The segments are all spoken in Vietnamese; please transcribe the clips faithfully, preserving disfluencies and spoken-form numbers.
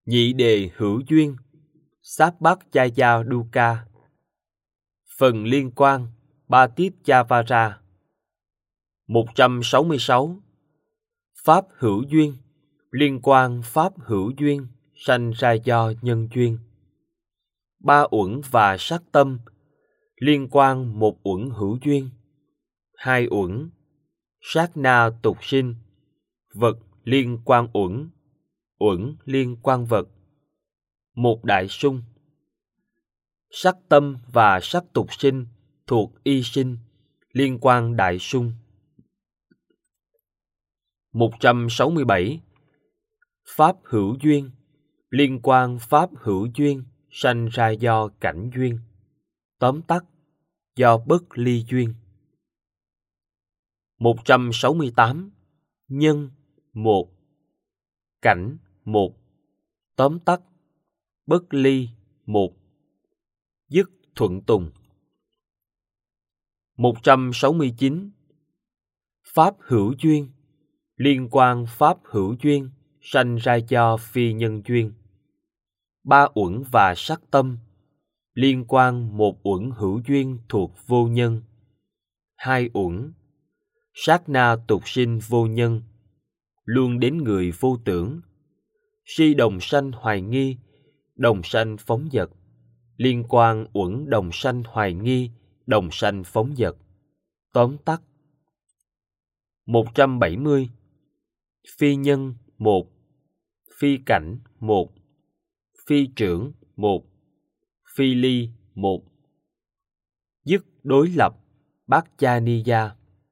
Nhị đề hữu duyên, Sabbakjaya Dukkha. Phần liên quan, Patitjavara. một trăm sáu mươi sáu. Pháp hữu duyên, liên quan pháp hữu duyên, sanh ra do nhân duyên. Ba uẩn và sắc tâm, liên quan một uẩn hữu duyên, hai uẩn, sát na tục sinh, vật liên quan uẩn, uẩn liên quan vật, một đại sung. Sắc tâm và sắc tục sinh thuộc y sinh, liên quan đại sung. một trăm sáu mươi bảy. Pháp hữu duyên, liên quan pháp hữu duyên, sanh ra do cảnh duyên. Tóm tắt, do bất ly duyên. một trăm sáu mươi tám. Nhân một, cảnh một, tóm tắt, bất ly một, dứt thuận tùng. một trăm sáu mươi chín. Pháp hữu duyên, liên quan pháp hữu duyên, sanh ra do phi nhân duyên. Ba uẩn và sắc tâm, liên quan một uẩn hữu duyên thuộc vô nhân, hai uẩn, sát na tục sinh vô nhân, luôn đến người vô tưởng, si đồng sanh hoài nghi, đồng sanh phóng dật, liên quan uẩn đồng sanh hoài nghi, đồng sanh phóng dật. Tóm tắt. một trăm bảy mươi. Phi nhân một, phi cảnh một, phi trưởng một, phi ly một, dứt đối lập Bhajaniya.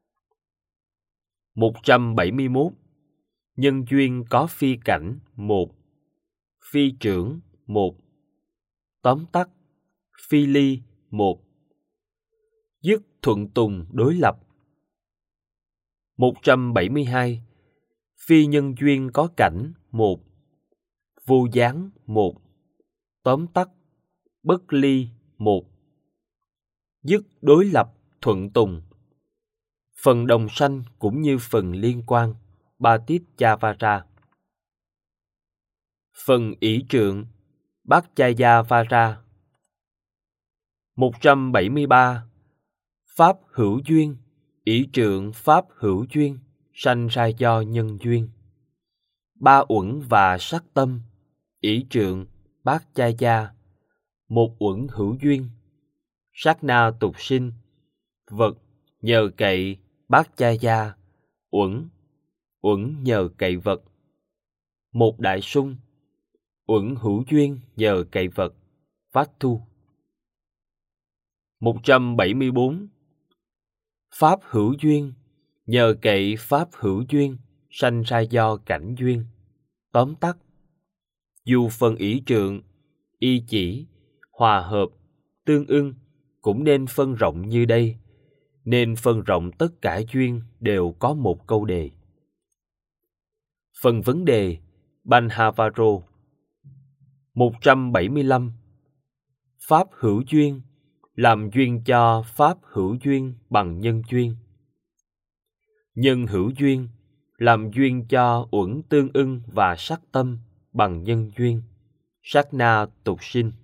một trăm bảy mươi mốt. Nhân duyên có phi cảnh một, phi trưởng một, tóm tắt, phi ly một, dứt thuận tùng đối lập. một trăm bảy mươi hai. Phi nhân duyên có cảnh một, vô gián một, tóm tắt, bất ly một, dứt đối lập thuận tùng. Phần đồng sanh cũng như phần liên quan, Patitjavara. Phần ỷ trượng, Bhajayavara. một trăm bảy mươi ba. Pháp hữu duyên, ỷ trượng pháp hữu duyên, sanh ra do nhân duyên. Ba uẩn và sắc tâm, ỷ trượng, Bhajaya, một uẩn hữu duyên, sát na tục sinh, vật nhờ cậy Bhajaya, uẩn, uẩn nhờ cậy vật, một đại sung, uẩn hữu duyên nhờ cậy vật, Vattu. một trăm bảy mươi bốn. Pháp hữu duyên, nhờ cậy pháp hữu duyên, sanh ra do cảnh duyên. Tóm tắt. Dù phần ỷ trượng, y chỉ, hòa hợp, tương ưng cũng nên phân rộng như đây, nên phân rộng tất cả duyên đều có một câu đề. Phần vấn đề, Banhavaro. một trăm bảy mươi lăm. Pháp hữu duyên, làm duyên cho pháp hữu duyên bằng nhân duyên. Nhân hữu duyên, làm duyên cho uẩn tương ưng và sắc tâm bằng nhân duyên, sát na tục sinh.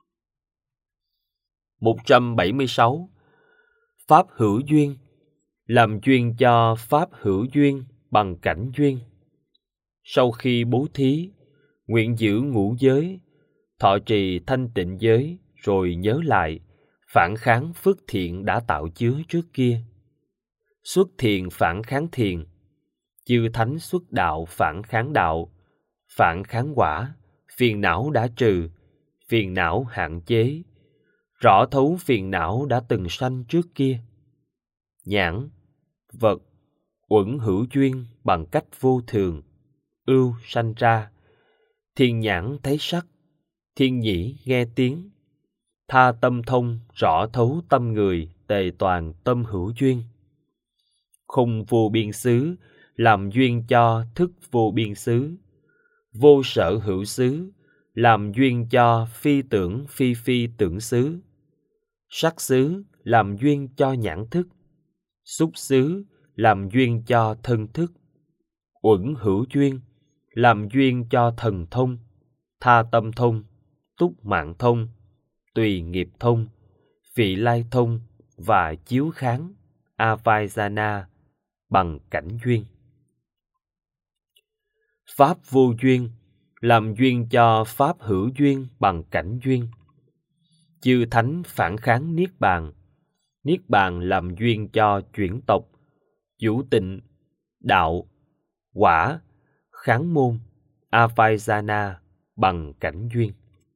một trăm bảy mươi sáu. Pháp hữu duyên, làm duyên cho pháp hữu duyên bằng cảnh duyên. Sau khi bố thí, nguyện giữ ngũ giới, thọ trì thanh tịnh giới, rồi nhớ lại, phản kháng phước thiện đã tạo chứa trước kia. Xuất thiện phản kháng thiện, chư thánh xuất đạo phản kháng đạo, phản kháng quả, phiền não đã trừ, phiền não hạn chế, rõ thấu phiền não đã từng sanh trước kia. Nhãn, vật, uẩn hữu duyên bằng cách vô thường, ưu sanh ra. Thiên nhãn thấy sắc, thiên nhĩ nghe tiếng, tha tâm thông rõ thấu tâm người, tề toàn tâm hữu duyên. Không vô biên xứ, làm duyên cho thức vô biên xứ. Vô sở hữu xứ, làm duyên cho phi tưởng phi phi tưởng xứ. Sắc xứ, làm duyên cho nhãn thức. Xúc xứ, làm duyên cho thân thức. Uẩn hữu duyên, làm duyên cho thần thông. tha tâm thông, túc mạng thông, tùy nghiệp thông, vị lai thông và chiếu kháng Avajana bằng cảnh duyên. Pháp vô duyên làm duyên cho pháp hữu duyên bằng cảnh duyên. Chư thánh phản kháng niết bàn, niết bàn làm duyên cho chuyển tộc, vũ tịnh, đạo, quả, kháng môn, Avajana bằng cảnh duyên.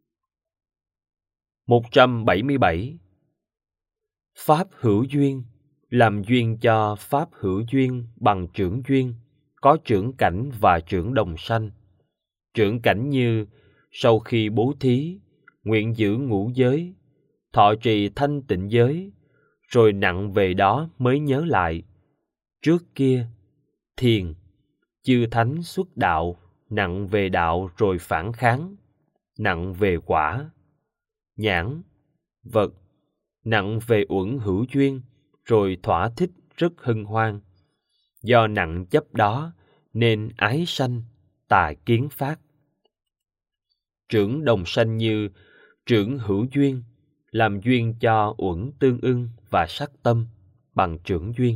một trăm bảy mươi bảy. Pháp hữu duyên làm duyên cho pháp hữu duyên bằng trưởng duyên, có trưởng cảnh và trưởng đồng sanh. Trưởng cảnh như sau khi bố thí, nguyện giữ ngũ giới, thọ trì thanh tịnh giới, rồi nặng về đó mới nhớ lại. Trước kia, thiền, chư thánh xuất đạo, nặng về đạo rồi phản kháng, nặng về quả. Nhãn, vật, nặng về uẩn hữu duyên, rồi thỏa thích rất hân hoan. Do nặng chấp đó nên ái sanh, tà kiến phát. Trưởng đồng sanh như trưởng hữu duyên làm duyên cho uẩn tương ưng và sắc tâm bằng trưởng duyên.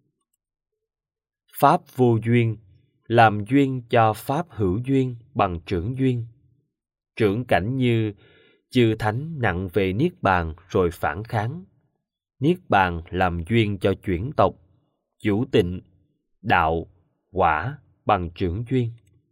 Pháp vô duyên làm duyên cho pháp hữu duyên bằng trưởng duyên. Trưởng cảnh như chư thánh nặng về niết bàn rồi phản kháng. Niết bàn làm duyên cho chuyển tộc, vũ tịnh, đạo, quả bằng trưởng duyên.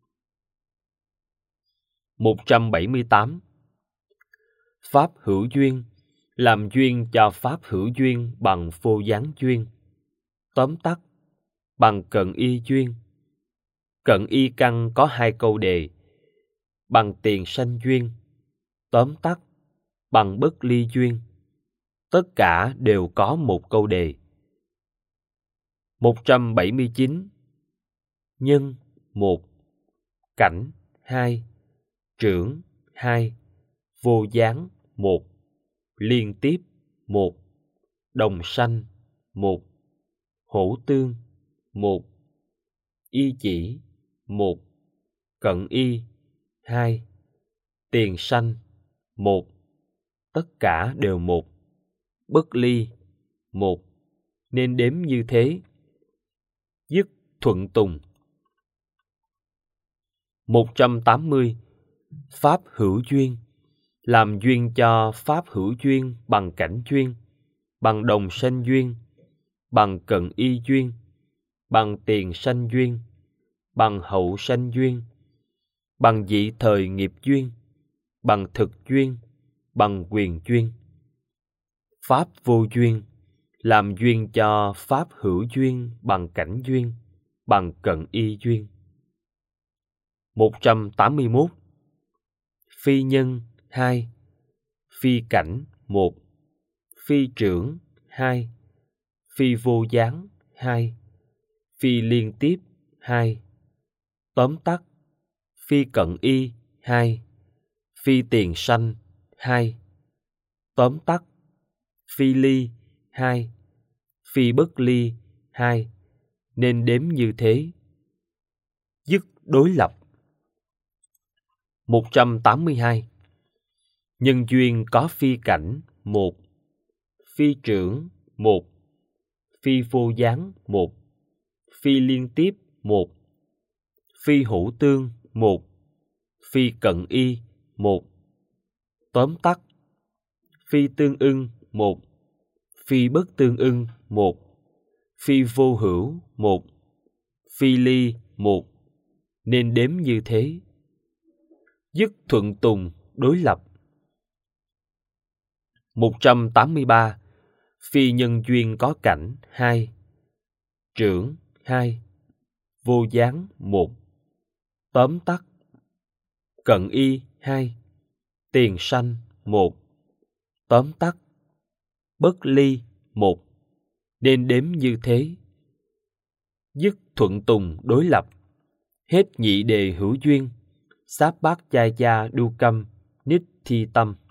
một trăm bảy mươi tám. Pháp hữu duyên làm duyên cho pháp hữu duyên bằng vô gián duyên. Tóm tắt, bằng cận y duyên. Cận y căn có hai câu đề. Bằng tiền sanh duyên. Tóm tắt, bằng bất ly duyên. Tất cả đều có một câu đề. một trăm bảy mươi chín. Nhân một, cảnh hai, trưởng hai, vô gián một, liên tiếp một, đồng sanh một, hữu tương một, y chỉ một, cận y hai, tiền sanh một, tất cả đều một, bất ly một, nên đếm như thế. Dứt thuận tùng. một trăm tám mươi. Pháp hữu duyên làm duyên cho pháp hữu duyên bằng cảnh duyên, bằng đồng sanh duyên, bằng cận y duyên, bằng tiền sanh duyên, bằng hậu sanh duyên, bằng dị thời nghiệp duyên, bằng thực duyên, bằng quyền duyên. Pháp vô duyên làm duyên cho pháp hữu duyên bằng cảnh duyên, bằng cận y duyên. một trăm tám mươi mốt. Phi nhân hai, phi cảnh một, phi trưởng hai, phi vô gián hai, phi liên tiếp hai. Tóm tắt, phi cận y hai, phi tiền sanh hai. Tóm tắt, phi ly hai, phi bất ly hai, nên đếm như thế. Dứt đối lập. một trăm tám mươi hai. Nhân duyên có phi cảnh một, phi trưởng một, phi vô gián một, phi liên tiếp một, phi hữu tương một, phi cận y một. Tóm tắt, phi tương ưng một, phi bất tương ưng một, phi vô hữu một, phi ly một, nên đếm như thế. Dứt thuận tùng đối lập. một trăm tám mươi ba. Phi nhân duyên có cảnh hai, trưởng hai, vô gián một. Tóm tắt, cận y hai, tiền sanh một. Tóm tắt, bất ly một, nên đếm như thế. Dứt thuận tùng đối lập. Hết nhị đề hữu duyên. Sáp bát chai cha đu căm, nít thi tâm.